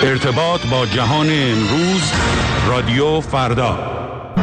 ارتباط با جهان امروز، رادیو فردا.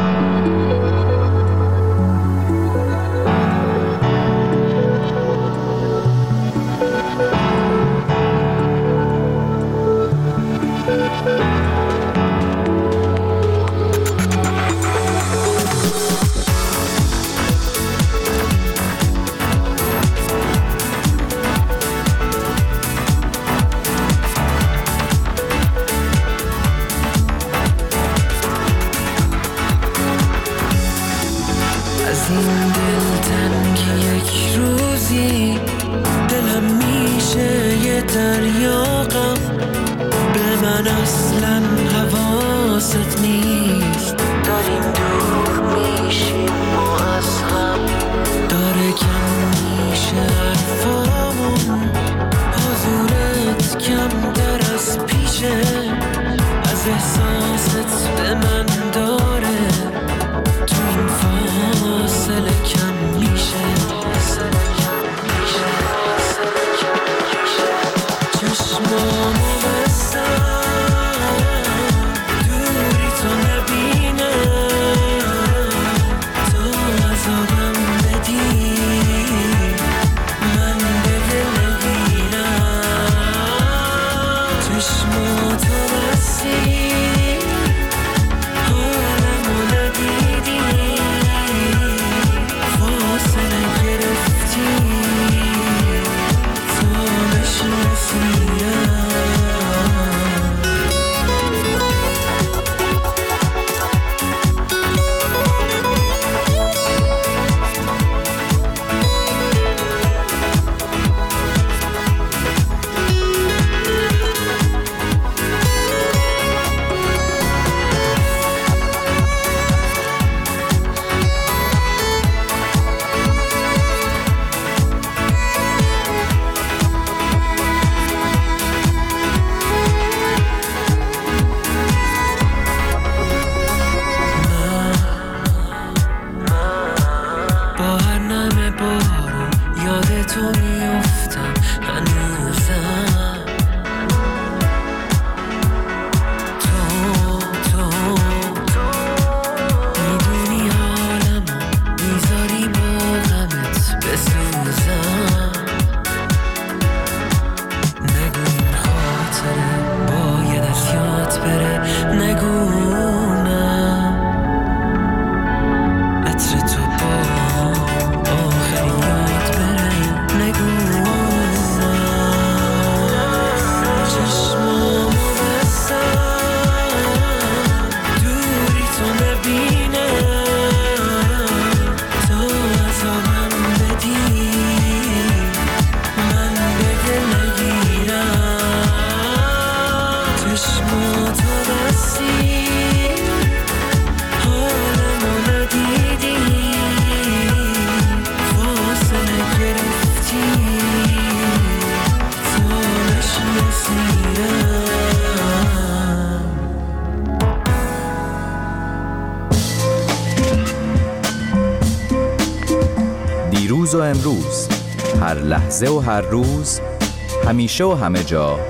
دیروز و امروز، هر لحظه و هر روز، همیشه و همه جا،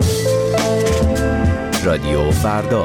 رادیو فردا.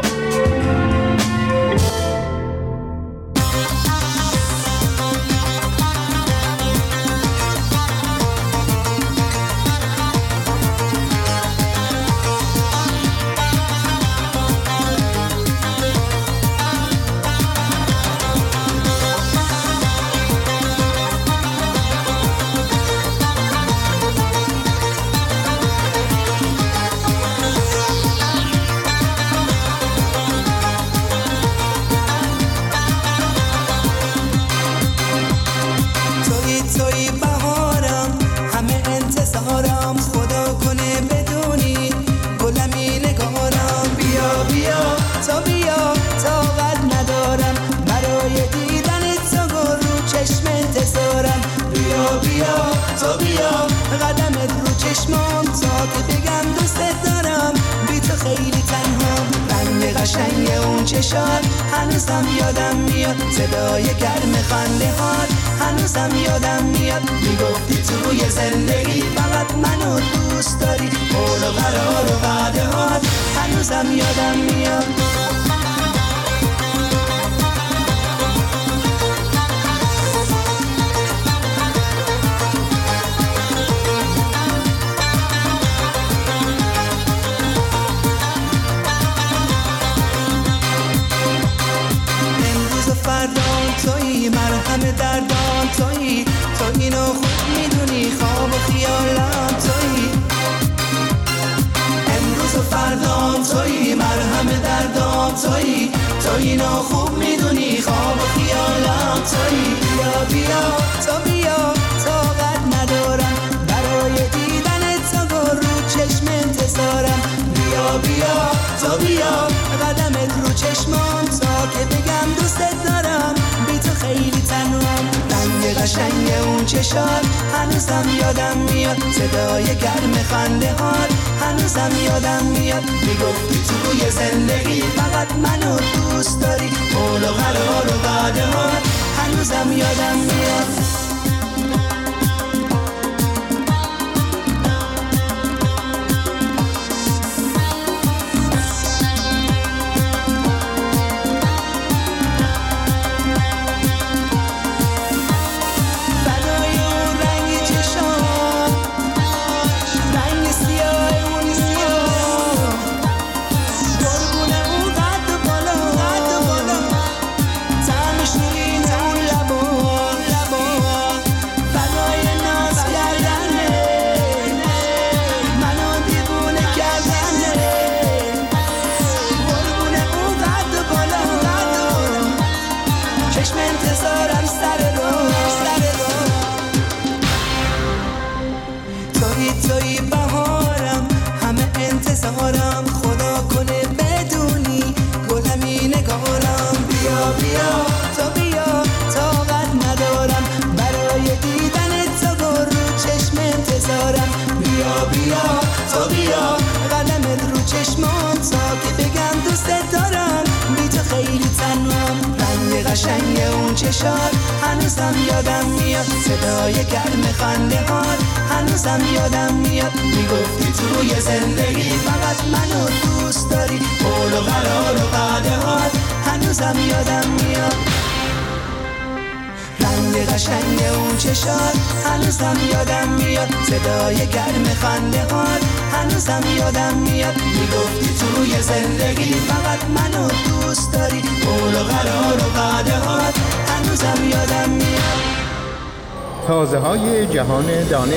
هنوزم یادم میاد صدای گرم خنده هات، هنوزم یادم میاد میگفتی توی زندگی فقط منو دوست داری، قول و قرار و وعده هات، هنوزم هنوزم یادم میاد. تویی مرهم دردان، تویی تو اینو خوب میدونی، خواب و خیالم تویی، امروز و فردام تویی مرهم دردان، تویی تو اینو خوب میدونی، خواب و خیالم تویی. بیا بیا تو بیا، طاقت ندارم برای دیدن تو، رو چشم انتظارم. بیا بیا تو بیا، قدمت رو چشمام تا که بگم دوستت دارم، بی تو خیلی تنهام. رنگ قشنگ اون چشات هنوزم یادم میاد، صدای گرم خنده هات هنوزم یادم میاد. میگفتی توی زندگی فقط منو دوست داری، قول و قرار و وعده هات هنوزم یادم میاد. توی بهارم، همه انتظارم، خدا کنه بدونی گلمی نگارم. بیا بیا تو بیا، طاقت ندارم برای دیدن تو، رو چشم انتظارم. بیا بیا تو بیا، قدمت رو چشمام تا که بگم دوستت دارم، بی تو خیلی تنهام. رنگ قشنگ اون چشات هنوزم یادم میاد، صدای گرم خنده هات هنوزم یادم میاد. میگفتی توی زندگی فقط منو دوست داری، قول و قرار و وعده هات هنوزم یادم میاد. رنگ قشنگ اون چشات هنوزم یادم میاد، صدای گرم خنده هات هنوزم یادم میاد. میگفتی توی زندگی فقط منو دوست داری، قول و قرار و وعده هات هنوزم یادم میاد. تازه های جهان دانش.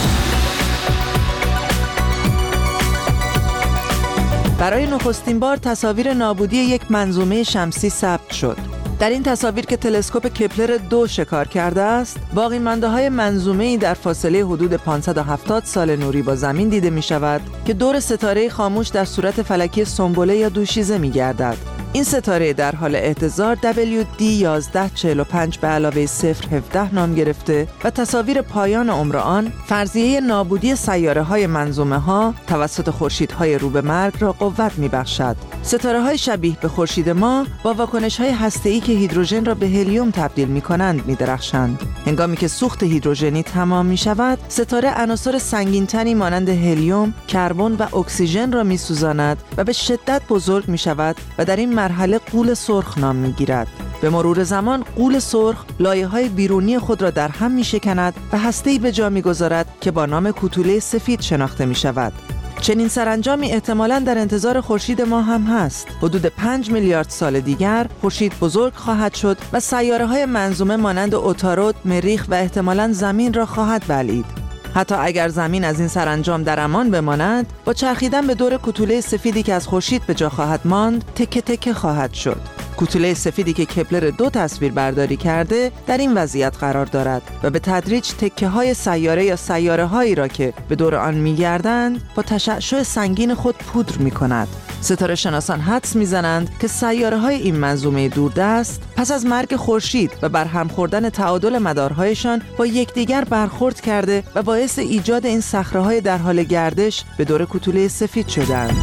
برای نخستین بار تصاویر نابودی یک منظومه شمسی ثبت شد. در این تصاویر که تلسکوپ کپلر 2 شکار کرده است، باقی مانده های منظومه‌ای در فاصله حدود 570 سال نوری با زمین دیده می شود که دور ستاره خاموش در صورت فلکی سنبله یا دوشیزه می گردد. این ستاره در حال اهتزار WD 1145 به علاوه 017 نام گرفته و تصاویر پایان عمر آن فرضیه نابودی سیاره‌های منظومه‌ها توسط خورشیدهای رو به مرگ را قوت می‌بخشد. ستاره‌های شبیه به خورشید ما با واکنش‌های هسته‌ای که هیدروژن را به هلیوم تبدیل می‌کنند می‌درخشند. هنگامی که سوخت هیدروژنی تمام می‌شود، ستاره عناصر سنگین‌تری مانند هلیوم، کربن و اکسیژن را می‌سوزاند و به شدت بزرگ می‌شود و در این مرحله غول سرخ نام می‌گیرد. به مرور زمان غول سرخ لایه‌های بیرونی خود را در هم می‌شکند و هسته‌ای به جا می‌گذارد که با نام کوتوله سفید شناخته می‌شود. چنین سرانجامی احتمالاً در انتظار خورشید ما هم هست. حدود 5 میلیارد سال دیگر خورشید بزرگ خواهد شد و سیاره‌های منظومه مانند عطارد، مریخ و احتمالاً زمین را خواهد بلعید. حتی اگر زمین از این سرانجام در امان بماند، با چرخیدن به دور کوتوله سفیدی که از خورشید به جا خواهد ماند، تکه تکه خواهد شد. کوتوله سفیدی که کپلر 2 تصویر برداری کرده در این وضعیت قرار دارد و به تدریج تکه های سیاره یا سیاره هایی را که به دور آن می‌گردند با تشعشع سنگین خود پودر می‌کند. ستاره شناسان حدس می‌زنند که سیاره‌های این منظومه دوردست پس از مرگ خورشید و برهم خوردن تعادل مدارهایشان با یکدیگر برخورد کرده و باعث ایجاد این صخره‌های در حال گردش به دور کوتوله سفید شدند.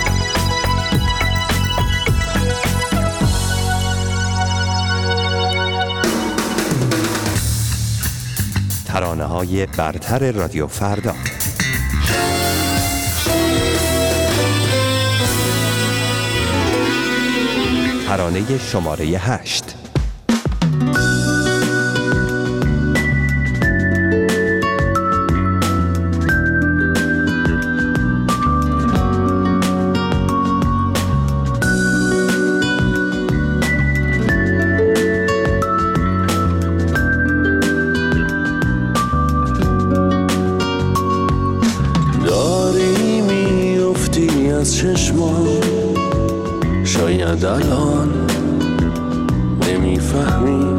ترانه‌های برتر رادیو فردا. ترانه شماره 8. شاید الان نمیفهمی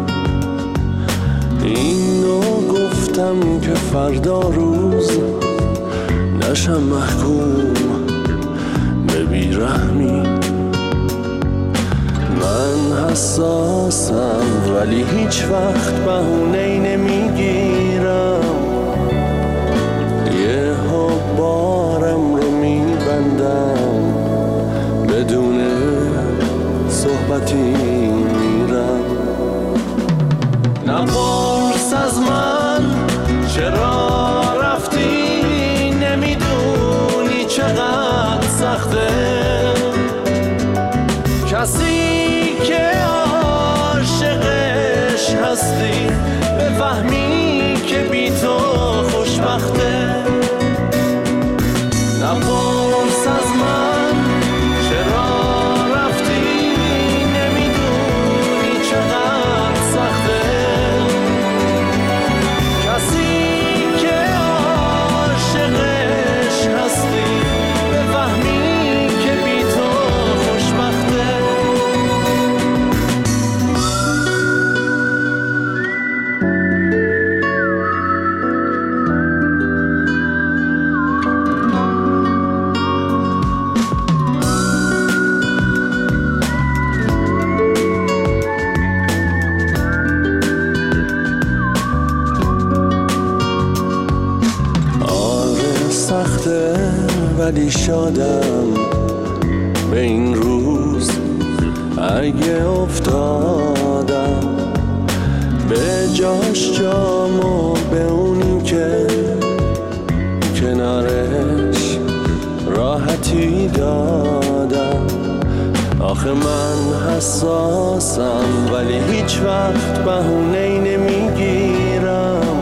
اینو گفتم که فردا روز نشم محکوم به بیرحمی. من حساسم ولی هیچ وقت بهونه‌ای نمیگیرم، یه بارم رو میبندم بدون صحبتی میرم. نپرس از من چرا رفتی، نمیدونی چقدر سخته کسی که عاشقش هستی بفهمی که بی تو خوشبخته. نپرس از من چرا رفتی، نمیدونی چقدر سخته کسی که عاشقش هستی بفهمی که بی تو خوشبخته. ولی شادم به این روز اگه افتادم به جاش جامو به اونی که کنارش راحتی دادم. آخه من حساسم ولی هیچ وقت بهونه‌ای نمیگیرم،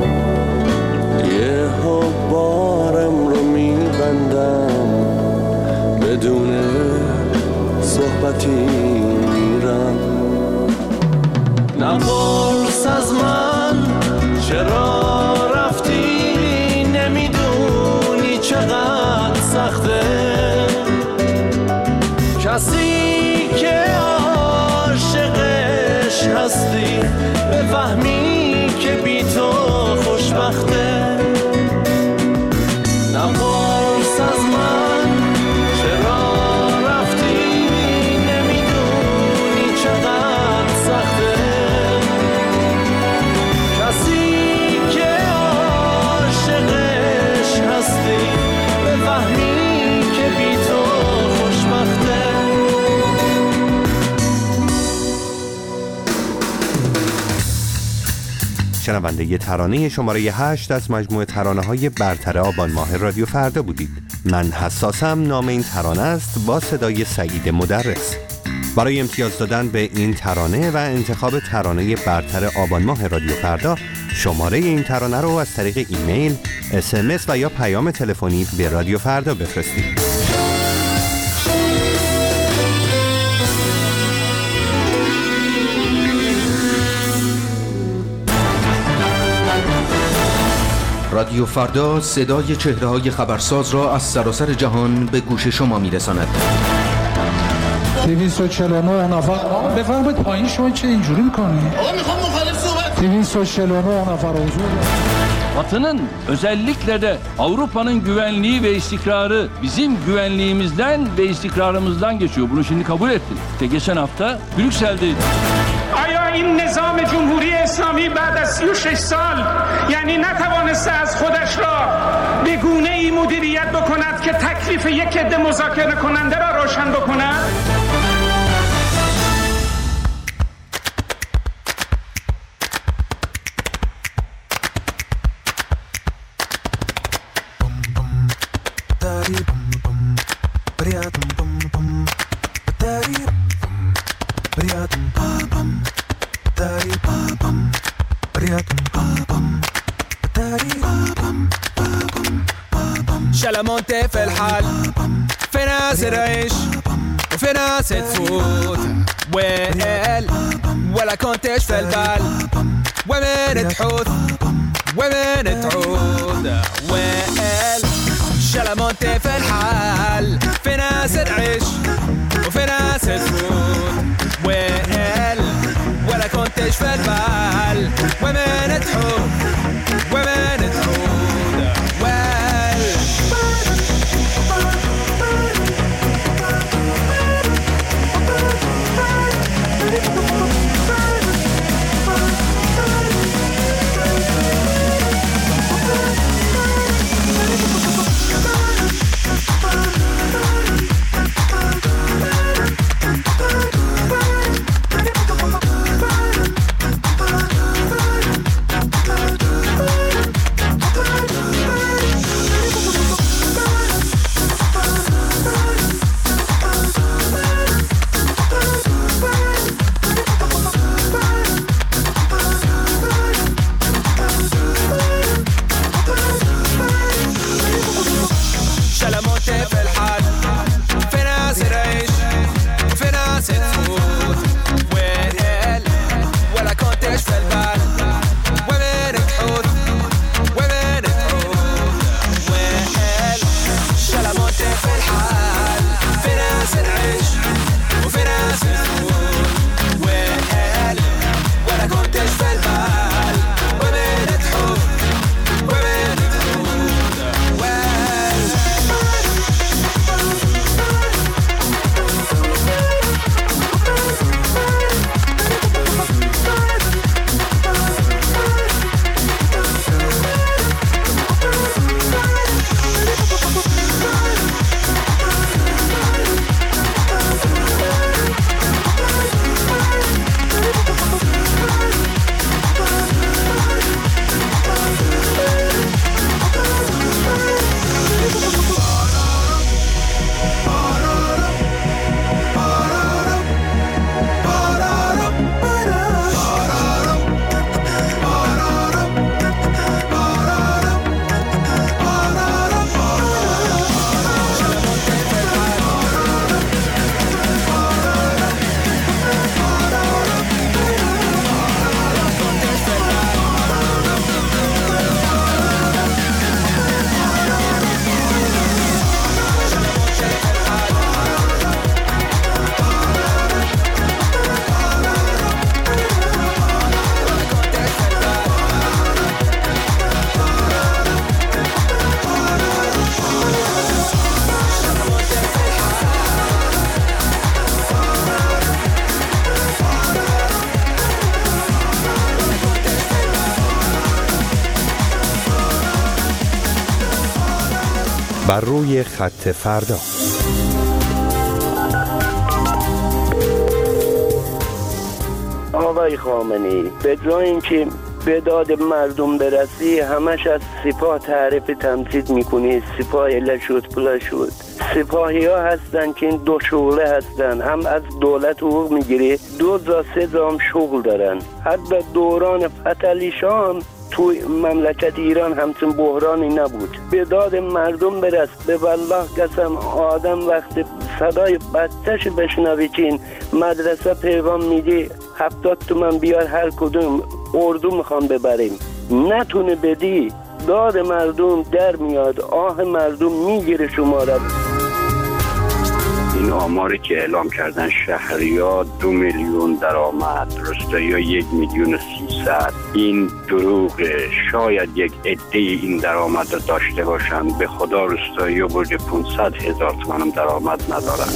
یه بارم رو میبندم بدون صحبتی میرم. نپرس از من چرا رفتی، نمیدونی چقدر سخته کسی که عاشقش هستی بفهمی که بی تو خوشبخته. نپرس از من چرا رفتی، نمیدونی چقدر سخته کسی که عاشقش هستی بفهمی که بی تو خوشبخته. شنونده ی ترانه شماره 8 از مجموعه ترانه‌های برتر آبان ماه رادیو فردا بودید. من حساسم نام این ترانه است با صدای سعید مدرس. برای امتیاز دادن به این ترانه و انتخاب ترانه برتر آبان ماه رادیو فردا شماره این ترانه رو از طریق ایمیل، SMS و یا پیام تلفنی به رادیو فردا بفرستید. رادیو فردا صدای چهره‌های خبرساز را از سراسر جهان به گوش شما می‌رساند. 249 نفر بفرمایید پایین. شما چه اینجوری می‌کنید؟ آقا میخوام مخالف صحبت. 249 نفر حضور. Batı'nın özellikle de Avrupa'nın güvenliği ve istikrarı bizim güvenliğimizden ve istikrarımızdan geçiyor. Bunu şimdi kabul ettik. İşte geçen hafta Brüksel'deydik. آیا این نظام جمهوری اسلامی بعد از 36 سال یعنی نتوانسته از خودش را به گونه‌ای مدیریت بکند که تکلیف یک عده مذاکره کننده را روشن بکند؟ شلمونتي في الحال، في ناس تعيش وفي ناس تفوت، ويل ولا كنتش في البال، ومن تحوث ومن تعود، ويل شلمونتي في الحال، في ناس تعيش وفي ناس تفوت، ويل ولا كنتش في البال، ومن تحوث ومن تعود، ويل بر روی خط فردا. آقای خامنه‌ای، به جای اینکه به داد مردم برسی همش از سپاه تعریف تمثیل میکنی. سپاه اله شد پلا شد. سپاهی ها هستن که این دو شغله هستن، هم از دولت حقوق میگیره، 2 تا 3 تا هم شغل دارن. حتی دوران فتحعلیشاه توی مملکت ایران همچون بحرانی نبود. به داد مردم برس. به والله قسم آدم وقت صدای بچه‌ش بشنوی که این مدرسه پیغام میده 70 تومن بیار هر کدوم اردو میخوام ببریم، نتونه بدی، داد مردم در میاد، آه مردم میگیره شما را. این آماری که اعلام کردن شهری‌ها 2 میلیون درآمد، روستایی‌ها 1,300,000، این دروغه. شاید یک عده این درآمد رو داشته باشن. به خدا روستایی‌ها برج 500,000 تومان هم درآمد ندارن.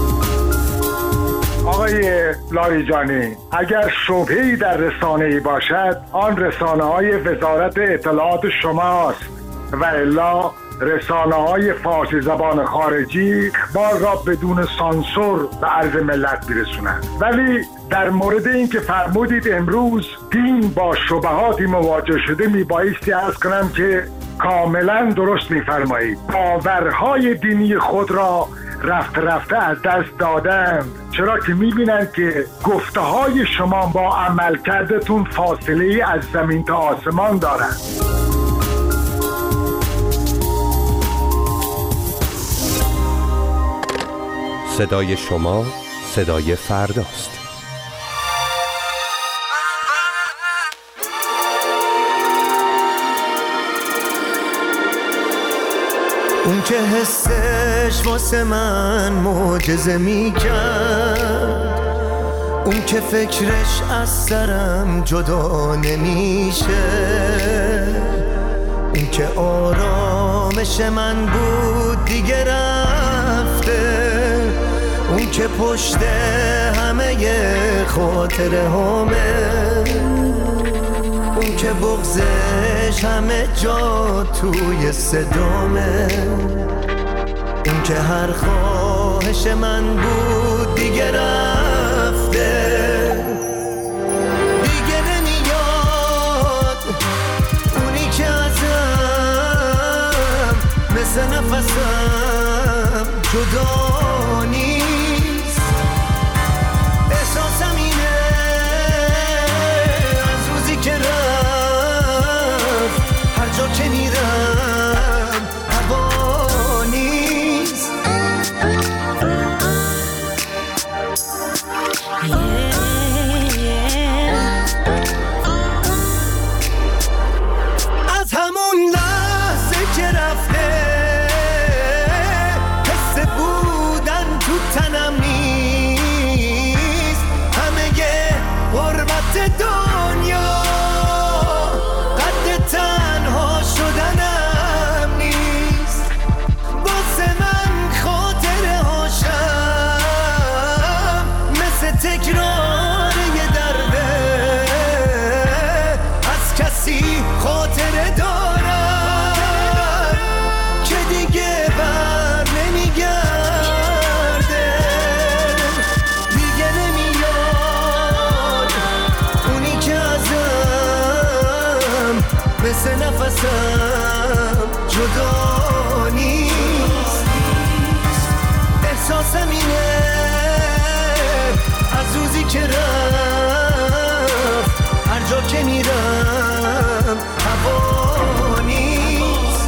آقای لاریجانی، اگر شبهه‌ای در رسانه‌ای باشد آن رسانه‌های وزارت اطلاعات شماست و الا رسانه‌های فارسی زبان خارجی اخبار را بدون سانسور به عرض ملت برسونند. ولی در مورد این که فرمودید امروز دین با شبهاتی مواجه شده، میبایستی عرض کنم که کاملا درست میفرمایید. باورهای دینی خود را رفته از دست دادند، چرا که میبینند که گفته های شما با عمل کردتون فاصله از زمین تا آسمان دارند. صدای شما صدای فرداست. اون که حسش واسه من معجزه میکرد، اون که فکرش از سرم جدا نمیشه، اون که آرامش من بود دیگه رفته، اون که پشت همه خاطره همه، اون که بغضش همه جا توی صدامه، اون که هر خواهش من بود دیگه رفته، دیگه نمیاد. اونی که ازم مثل نفسم جدا نیست، احساسم اینه از روزی که رفت هر جا که میرم هوا نیست. از همون لحظه که رفته حس بودن تو تنم نیست، همه غربت دنیا قد تنها شدنم نیست، واسه من خاطره هاشم مثل تکرار یه درده، از کسی خاطره دارم که دیگه بر نمیگرده، دیگه نمیاد. اونی که ازم مثل نفسم جدا نیست، احساسم اینه از روزی که رفت هر جا که میرم هوا نیست.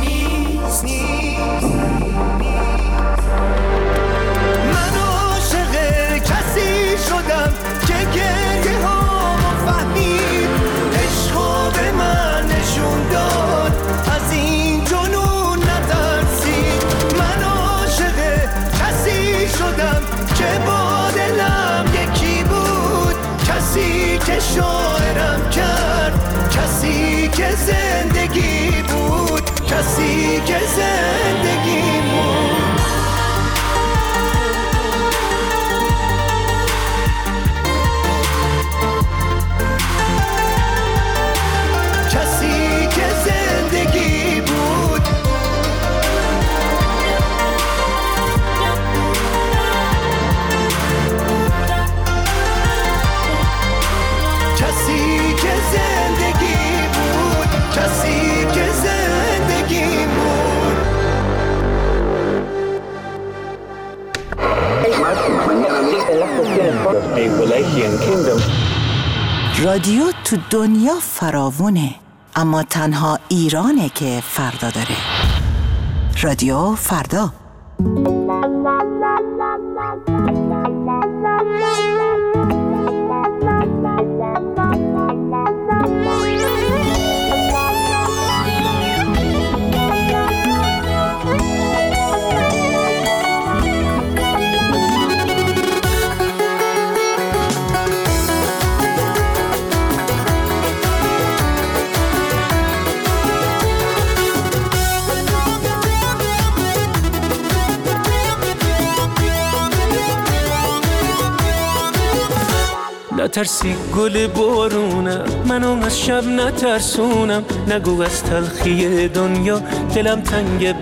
من عاشق کسی شدم که گریه هامو فهمید، عشقو به من نشون داد، از این جنون نترسید. من عاشق کسی شدم که با دلم یکی بود، کسی که شاعرم کرد، کسی که زندگی بود، کسی که زندگی بود. کسی که زندگی بود. کسی که زندگی بود، کسی که زندگی بود. رادیو تو دنیا فراوونه، اما تنها ایرانه که فردا داره. رادیو فردا. نترسی گل بارونم، منو از شب نترسونم، نگو از تلخی دنیا دلم تنگ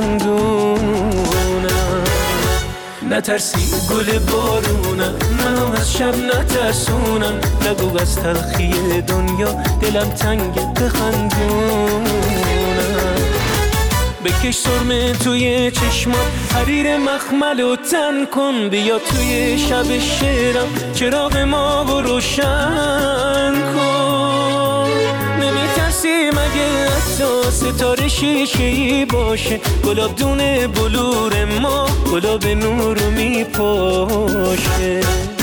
بخندونم. نترسی گل بارونم، منو از شب نترسونم، نگو از تلخی دنیا دلم تنگ بخندونم. بکش سرمه توی چشمات، حریر مخمل و تن کن، بیا توی شب شعرم چراغ ما رو روشن کن. نمیترسی مگه از حتی ستاره شیشه‌ای باشه، گلاب دونه بلور ما گلاب نور رو میپاشه.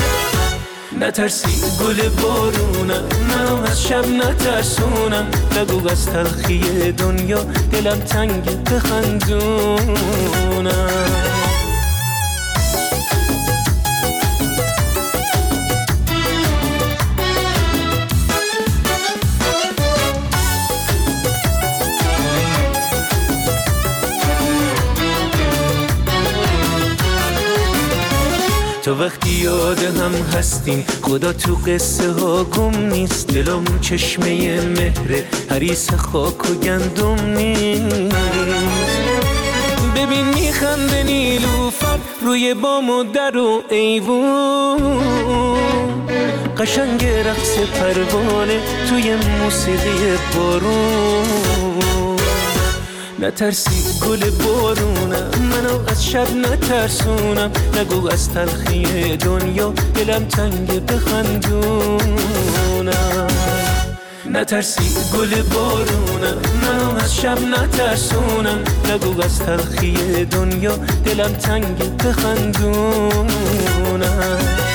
نترسی گل بارونم، من از شب نترسونم، نگو از تلخی دنیا دلم تنگ بخندونم. تو وقتی یاد هم هستیم خدا تو قصه ها گم نیست، دلم چشمه مهره حریص خاک و گندم نیست. ببین میخنده نیلوفر روی بام و در و ایوون، قشنگ رقص پروانه توی موسیقی بارون. نترسی گل بارونم، منو از شب نترسونم، نگو از تلخی دنیا دلم تنگ بخندونم. نترسی گل بارونم، منو از شب نترسونم، نگو از تلخی دنیا دلم تنگ بخندونم.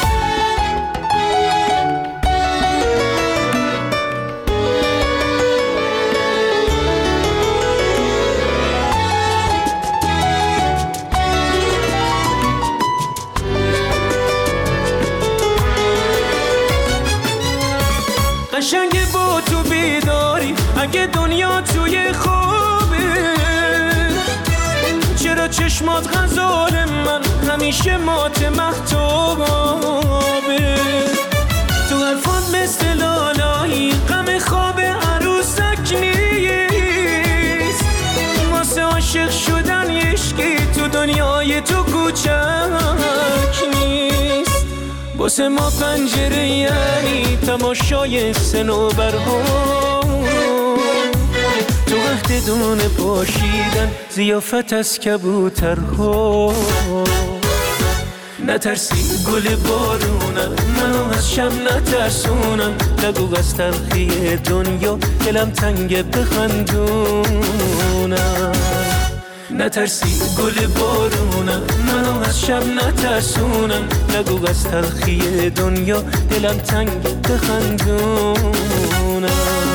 قشنگ با تو بیداری اگه دنیا توی خوابه، چرا چشمات غزال من همیشه مات مهتابه. تو حرفات مثل لالایی غم خواب عروسک نیست، واسه عاشق شدن عشقی تو دنیای تو کوچک نیست. واسه ما پنجره یعنی تماشای صنوبرها، تو وقت دونه پاشیدن ضیافت از کبوترها. نترسی گل بارونم، منو از شب نترسونم، نگو از تلخی دنیا دلم تنگ بخندونم. نترسی گل بارونم، منو از شب نترسونم، نگو از تلخی دنیا دلم تنگ بخندونم.